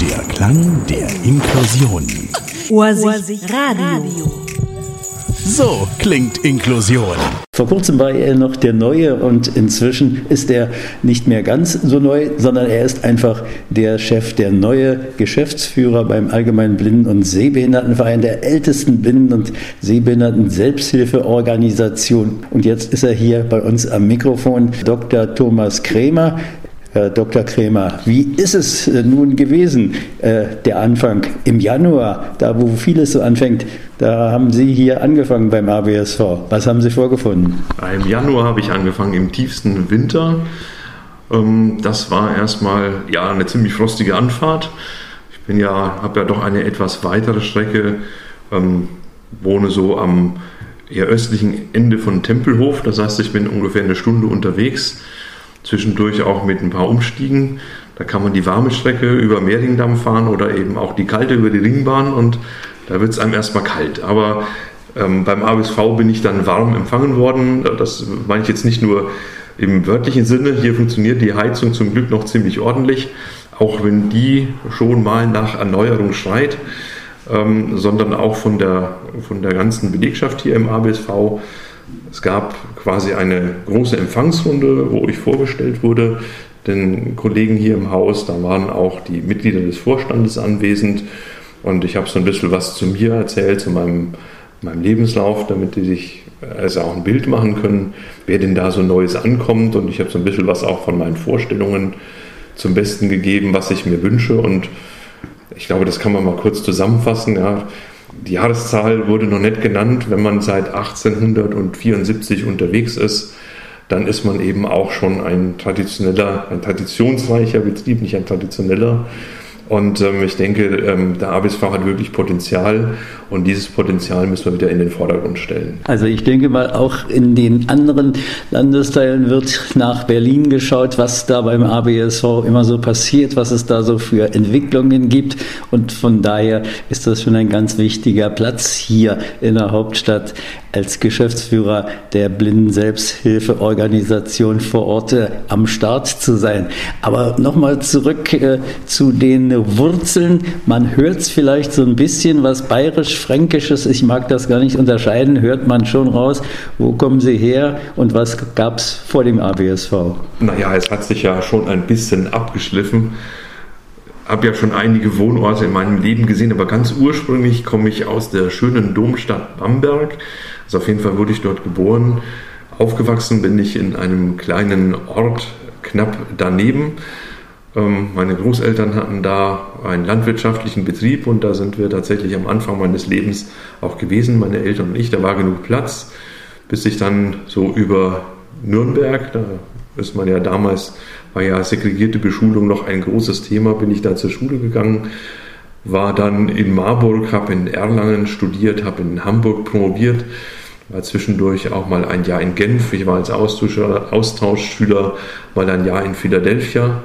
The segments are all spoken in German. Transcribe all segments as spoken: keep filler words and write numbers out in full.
Der Klang der Inklusion. Vorsicht Radio. So klingt Inklusion. Vor kurzem war er noch der Neue und inzwischen ist er nicht mehr ganz so neu, sondern er ist einfach der Chef, der neue Geschäftsführer beim Allgemeinen Blinden- und Sehbehindertenverein, der ältesten Blinden- und Sehbehinderten-Selbsthilfeorganisation. Und jetzt ist er hier bei uns am Mikrofon, Doktor Thomas Krämer. Herr Doktor Krämer, wie ist es nun gewesen, äh, der Anfang im Januar, da wo vieles so anfängt, da haben Sie hier angefangen beim A B S V. Was haben Sie vorgefunden? Im Januar habe ich angefangen, im tiefsten Winter. Ähm, das war erstmal ja, eine ziemlich frostige Anfahrt. Ich bin ja, habe ja doch eine etwas weitere Strecke, ähm, wohne so am eher östlichen Ende von Tempelhof, das heißt, ich bin ungefähr eine Stunde unterwegs. Zwischendurch auch mit ein paar Umstiegen. Da kann man die warme Strecke über Mehringdamm fahren oder eben auch die kalte über die Ringbahn und da wird es einem erstmal kalt. Aber ähm, beim A B S V bin ich dann warm empfangen worden. Das meine ich jetzt nicht nur im wörtlichen Sinne. Hier funktioniert die Heizung zum Glück noch ziemlich ordentlich, auch wenn die schon mal nach Erneuerung schreit, ähm, sondern auch von der, von der ganzen Belegschaft hier im A B S V. Es gab quasi eine große Empfangsrunde, wo ich vorgestellt wurde, den Kollegen hier im Haus. Da waren auch die Mitglieder des Vorstandes anwesend und ich habe so ein bisschen was zu mir erzählt, zu meinem, meinem Lebenslauf, damit die sich also auch ein Bild machen können, wer denn da so Neues ankommt. Und ich habe so ein bisschen was auch von meinen Vorstellungen zum Besten gegeben, was ich mir wünsche. Und ich glaube, das kann man mal kurz zusammenfassen. Ja. Die Jahreszahl wurde noch nicht genannt. Wenn man seit achtzehnhundertvierundsiebzig unterwegs ist, dann ist man eben auch schon ein traditioneller, ein traditionsreicher Betrieb, nicht ein traditioneller. Und ähm, ich denke, ähm, der A B S V hat wirklich Potenzial und dieses Potenzial müssen wir wieder in den Vordergrund stellen. Also ich denke mal, auch in den anderen Landesteilen wird nach Berlin geschaut, was da beim A B S V immer so passiert, was es da so für Entwicklungen gibt. Und von daher ist das schon ein ganz wichtiger Platz hier in der Hauptstadt als Geschäftsführer der Blinden-Selbsthilfeorganisation vor Ort äh, am Start zu sein. Aber nochmal zurück äh, zu den Wurzeln. Man hört es vielleicht so ein bisschen, was bayerisch-fränkisches, ich mag das gar nicht unterscheiden, hört man schon raus. Wo kommen Sie her und was gab es vor dem A B S V? Naja, es hat sich ja schon ein bisschen abgeschliffen. Ich habe ja schon einige Wohnorte in meinem Leben gesehen, aber ganz ursprünglich komme ich aus der schönen Domstadt Bamberg. Also auf jeden Fall wurde ich dort geboren. Aufgewachsen bin ich in einem kleinen Ort knapp daneben. Meine Großeltern hatten da einen landwirtschaftlichen Betrieb und da sind wir tatsächlich am Anfang meines Lebens auch gewesen, meine Eltern und ich. Da war genug Platz, bis ich dann so über Nürnberg, da ist man ja damals, war ja segregierte Beschulung noch ein großes Thema, bin ich da zur Schule gegangen, war dann in Marburg, habe in Erlangen studiert, habe in Hamburg promoviert, war zwischendurch auch mal ein Jahr in Genf, ich war als Austauschschüler mal ein Jahr in Philadelphia,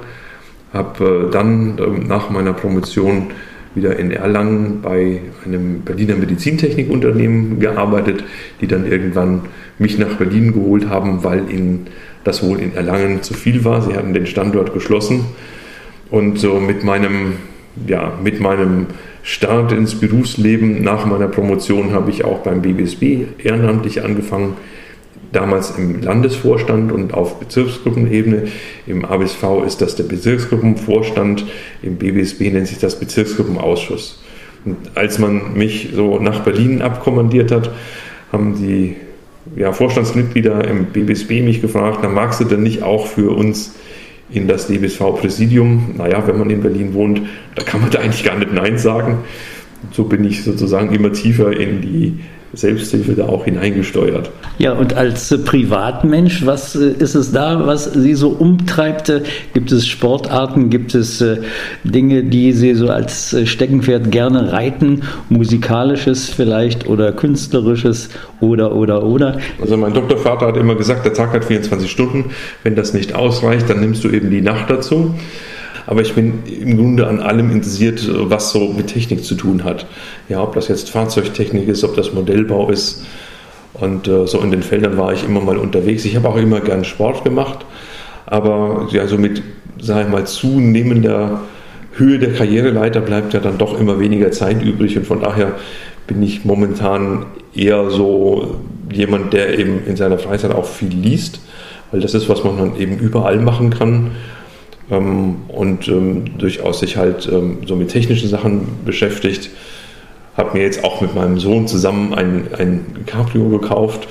habe dann nach meiner Promotion wieder in Erlangen bei einem Berliner Medizintechnikunternehmen gearbeitet, die dann irgendwann mich nach Berlin geholt haben, weil ihnen das wohl in Erlangen zu viel war. Sie hatten den Standort geschlossen und so mit meinem, ja, mit meinem Start ins Berufsleben nach meiner Promotion habe ich auch beim B B S B ehrenamtlich angefangen, damals im Landesvorstand und auf Bezirksgruppenebene. Im A B S V ist das der Bezirksgruppenvorstand, im B B S B nennt sich das Bezirksgruppenausschuss. Und als man mich so nach Berlin abkommandiert hat, haben die ja, Vorstandsmitglieder im B B S B mich gefragt, na, magst du denn nicht auch für uns in das D B S V-Präsidium? Naja, wenn man in Berlin wohnt, da kann man da eigentlich gar nicht Nein sagen. Und so bin ich sozusagen immer tiefer in die Selbsthilfe da auch hineingesteuert. Ja, und als Privatmensch, was ist es da, was Sie so umtreibt? Gibt es Sportarten, gibt es Dinge, die Sie so als Steckenpferd gerne reiten? Musikalisches vielleicht oder künstlerisches oder, oder, oder? Also mein Doktorvater hat immer gesagt, der Tag hat vierundzwanzig Stunden. Wenn das nicht ausreicht, dann nimmst du eben die Nacht dazu. Aber ich bin im Grunde an allem interessiert, was so mit Technik zu tun hat. Ja, ob das jetzt Fahrzeugtechnik ist, ob das Modellbau ist. Und äh, so in den Feldern war ich immer mal unterwegs. Ich habe auch immer gern Sport gemacht. Aber ja, so mit, sag ich mal, zunehmender Höhe der Karriereleiter bleibt ja dann doch immer weniger Zeit übrig und von daher bin ich momentan eher so jemand, der eben in seiner Freizeit auch viel liest, weil das ist, was man dann eben überall machen kann ähm, und ähm, durchaus sich halt ähm, so mit technischen Sachen beschäftigt. Habe mir jetzt auch mit meinem Sohn zusammen ein, ein Cabrio gekauft.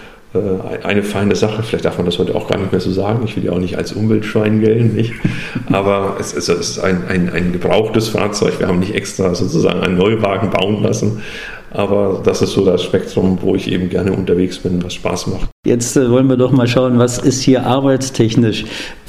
Äh, eine feine Sache, vielleicht darf man das heute auch gar nicht mehr so sagen, ich will ja auch nicht als Umweltschwein gelten, nicht? Aber es ist, es ist ein, ein, ein gebrauchtes Fahrzeug, wir haben nicht extra sozusagen einen Neuwagen bauen lassen, aber das ist so das Spektrum, wo ich eben gerne unterwegs bin, was Spaß macht. Jetzt äh, wollen wir doch mal schauen, was ist hier arbeitstechnisch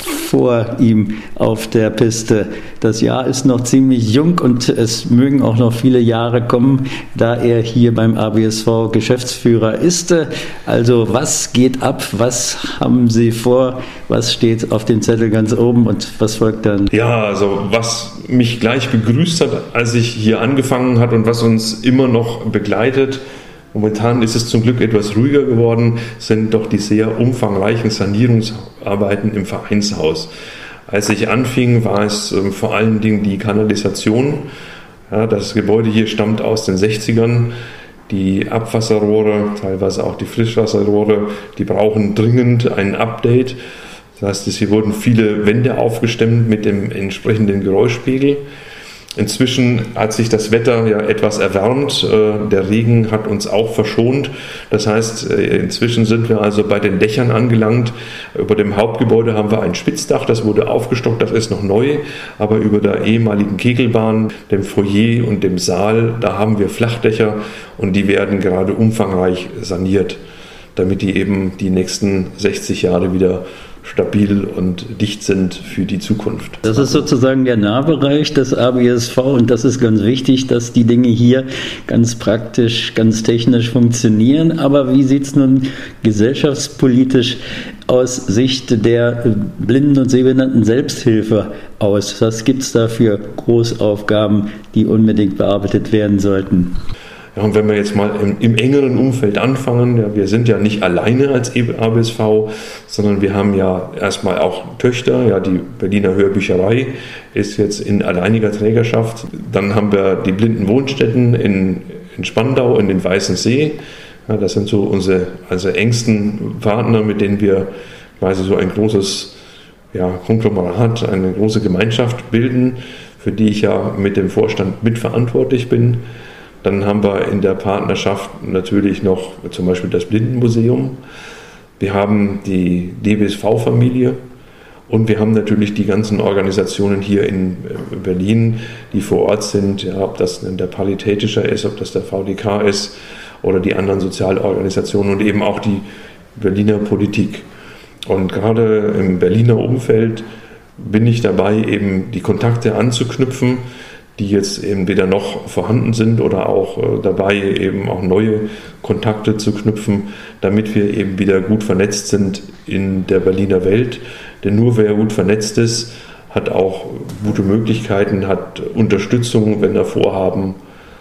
vor ihm auf der Piste. Das Jahr ist noch ziemlich jung und es mögen auch noch viele Jahre kommen, da er hier beim A B S V Geschäftsführer ist. Also was geht ab, was haben Sie vor, was steht auf dem Zettel ganz oben und was folgt dann? Ja, also was mich gleich begrüßt hat, als ich hier angefangen habe und was uns immer noch begleitet, momentan ist es zum Glück etwas ruhiger geworden, sind doch die sehr umfangreichen Sanierungsarbeiten im Vereinshaus. Als ich anfing, war es ähm, vor allen Dingen die Kanalisation. Ja, das Gebäude hier stammt aus den sechzigern. Die Abwasserrohre, teilweise auch die Frischwasserrohre, die brauchen dringend ein Update. Das heißt, hier wurden viele Wände aufgestemmt mit dem entsprechenden Geräuschpegel. Inzwischen hat sich das Wetter ja etwas erwärmt, der Regen hat uns auch verschont. Das heißt, inzwischen sind wir also bei den Dächern angelangt. Über dem Hauptgebäude haben wir ein Spitzdach, das wurde aufgestockt, das ist noch neu. Aber über der ehemaligen Kegelbahn, dem Foyer und dem Saal, da haben wir Flachdächer und die werden gerade umfangreich saniert, damit die eben die nächsten sechzig Jahre wieder stabil und dicht sind für die Zukunft. Das ist sozusagen der Nahbereich des A B S V und das ist ganz wichtig, dass die Dinge hier ganz praktisch, ganz technisch funktionieren. Aber wie sieht es nun gesellschaftspolitisch aus Sicht der Blinden- und Sehbehinderten Selbsthilfe aus? Was gibt es da für Großaufgaben, die unbedingt bearbeitet werden sollten? Ja, und wenn wir jetzt mal im, im engeren Umfeld anfangen, ja, wir sind ja nicht alleine als A B S V, sondern wir haben ja erstmal auch Töchter, ja, die Berliner Hörbücherei ist jetzt in alleiniger Trägerschaft. Dann haben wir die Blindenwohnstätten in, in Spandau, in den Weißen See. Ja, das sind so unsere also engsten Partner, mit denen wir quasi so ein großes ja, Konglomerat, eine große Gemeinschaft bilden, für die ich ja mit dem Vorstand mitverantwortlich bin. Dann haben wir in der Partnerschaft natürlich noch zum Beispiel das Blindenmuseum. Wir haben die D B S V-Familie und wir haben natürlich die ganzen Organisationen hier in Berlin, die vor Ort sind, ja, ob das der Paritätischer ist, ob das der V D K ist oder die anderen Sozialorganisationen und eben auch die Berliner Politik. Und gerade im Berliner Umfeld bin ich dabei, eben die Kontakte anzuknüpfen, die jetzt eben weder noch vorhanden sind oder auch äh, dabei, eben auch neue Kontakte zu knüpfen, damit wir eben wieder gut vernetzt sind in der Berliner Welt. Denn nur wer gut vernetzt ist, hat auch gute Möglichkeiten, hat Unterstützung, wenn er Vorhaben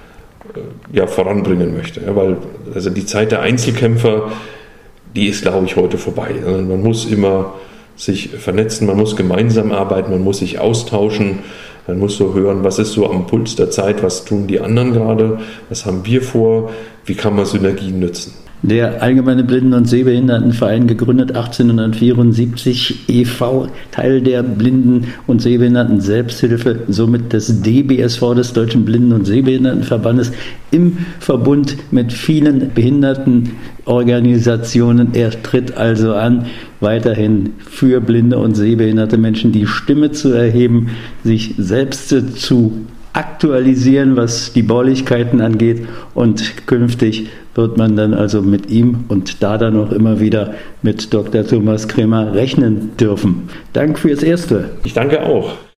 äh, ja, voranbringen möchte. Ja, weil also die Zeit der Einzelkämpfer, die ist, glaube ich, heute vorbei. Also man muss immer sich vernetzen, man muss gemeinsam arbeiten, man muss sich austauschen. Man muss so hören, was ist so am Puls der Zeit, was tun die anderen gerade, was haben wir vor, wie kann man Synergien nutzen. Der Allgemeine Blinden- und Sehbehindertenverein, gegründet achtzehnhundertvierundsiebzig, e V, Teil der Blinden- und Sehbehinderten-Selbsthilfe, somit des D B S V, des Deutschen Blinden- und Sehbehindertenverbandes, im Verbund mit vielen Behindertenorganisationen. Er tritt also an, weiterhin für blinde und sehbehinderte Menschen die Stimme zu erheben, sich selbst zu aktualisieren, was die Baulichkeiten angeht, und künftig wird man dann also mit ihm und da dann auch immer wieder mit Doktor Thomas Kremer rechnen dürfen. Dank fürs Erste. Ich danke auch.